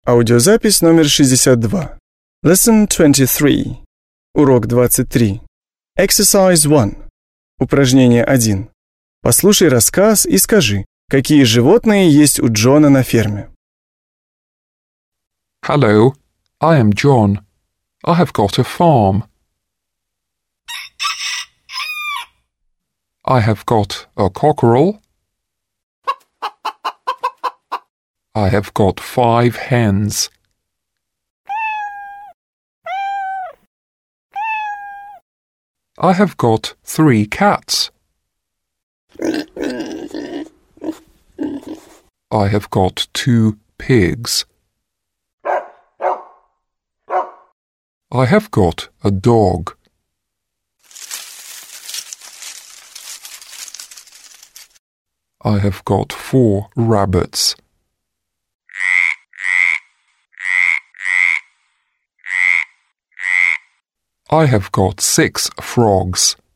Аудиозапись номер 62. Lesson 23. Урок 23. Exercise 1. Упражнение 1. Послушай рассказ и скажи, какие животные есть у Джона на ферме. Hello, I am John. I have got a farm. I have got a cockerel. I have got 5 hens. I have got 3 cats. I have got 2 pigs. I have got a dog. I have got 4 rabbits. I have got 6 frogs.